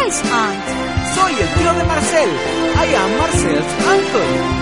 nice aunt. Soy el tío de Marcel. I am Marcel's uncle.